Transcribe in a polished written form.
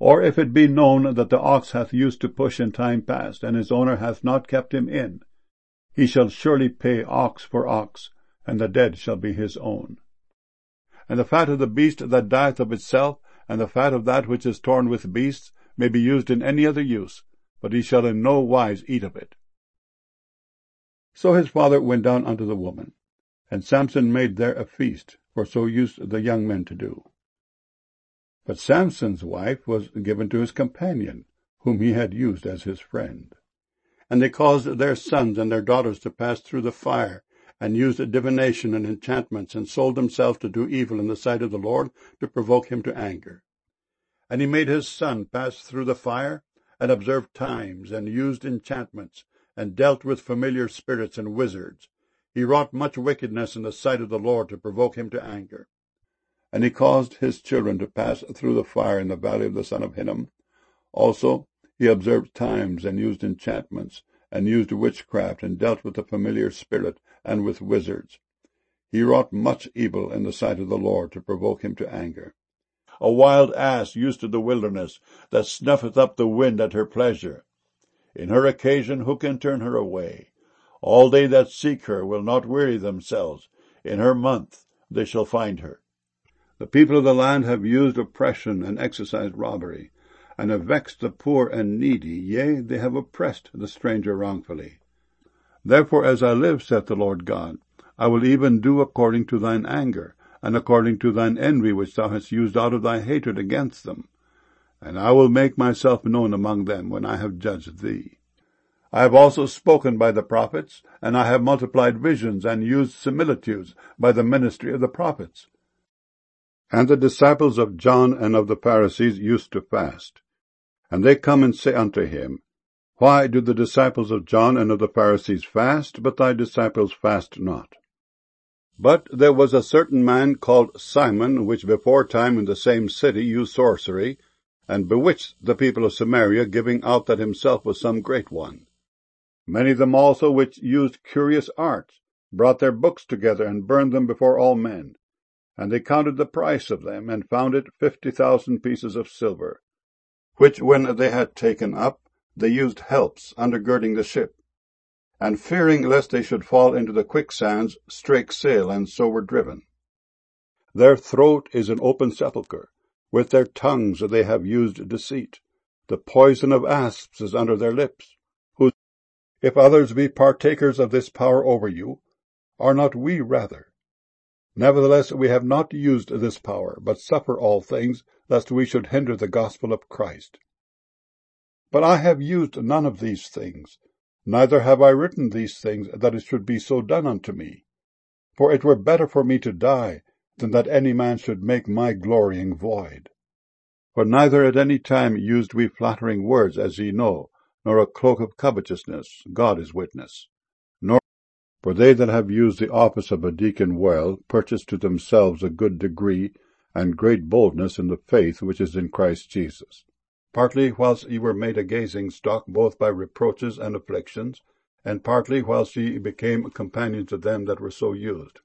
Or if it be known that the ox hath used to push in time past, and his owner hath not kept him in, he shall surely pay ox for ox, and the dead shall be his own. And the fat of the beast that dieth of itself, and the fat of that which is torn with beasts, may be used in any other use, but he shall in no wise eat of it. So his father went down unto the woman, and Samson made there a feast, for so used the young men to do. But Samson's wife was given to his companion, whom he had used as his friend. And they caused their sons and their daughters to pass through the fire, and used divination and enchantments, and sold themselves to do evil in the sight of the Lord, to provoke him to anger. And he made his son pass through the fire, and observed times, and used enchantments, and dealt with familiar spirits and wizards. He wrought much wickedness in the sight of the Lord, to provoke him to anger. And he caused his children to pass through the fire in the valley of the son of Hinnom. Also he observed times, and used enchantments, and used witchcraft, and dealt with the familiar spirit, and with wizards. He wrought much evil in the sight of the Lord, to provoke him to anger. A wild ass used to the wilderness, that snuffeth up the wind at her pleasure. In her occasion who can turn her away? All they that seek her will not weary themselves. In her month they shall find her. The people of the land have used oppression, and exercised robbery, and have vexed the poor and needy, yea, they have oppressed the stranger wrongfully. Therefore, as I live, saith the Lord God, I will even do according to thine anger, and according to thine envy which thou hast used out of thy hatred against them. And I will make myself known among them when I have judged thee. I have also spoken by the prophets, and I have multiplied visions, and used similitudes by the ministry of the prophets. And the disciples of John and of the Pharisees used to fast. And they come and say unto him, Why do the disciples of John and of the Pharisees fast, but thy disciples fast not? But there was a certain man called Simon, which before time in the same city used sorcery, and bewitched the people of Samaria, giving out that himself was some great one. Many of them also which used curious arts brought their books together, and burned them before all men. And they counted the price of them, and found it 50,000 pieces of silver, which when they had taken up, they used helps undergirding the ship, and fearing lest they should fall into the quicksands, strake sail, and so were driven. Their throat is an open sepulchre, with their tongues they have used deceit. The poison of asps is under their lips, who, if others be partakers of this power over you, are not we rather? Nevertheless, we have not used this power, but suffer all things, lest we should hinder the gospel of Christ. But I have used none of these things, neither have I written these things, that it should be so done unto me. For it were better for me to die, than that any man should make my glorying void. For neither at any time used we flattering words, as ye know, nor a cloak of covetousness, God is witness. For they that have used the office of a deacon well purchase to themselves a good degree and great boldness in the faith which is in Christ Jesus. Partly whilst ye were made a gazing stock both by reproaches and afflictions, and partly whilst ye became companions of them that were so used.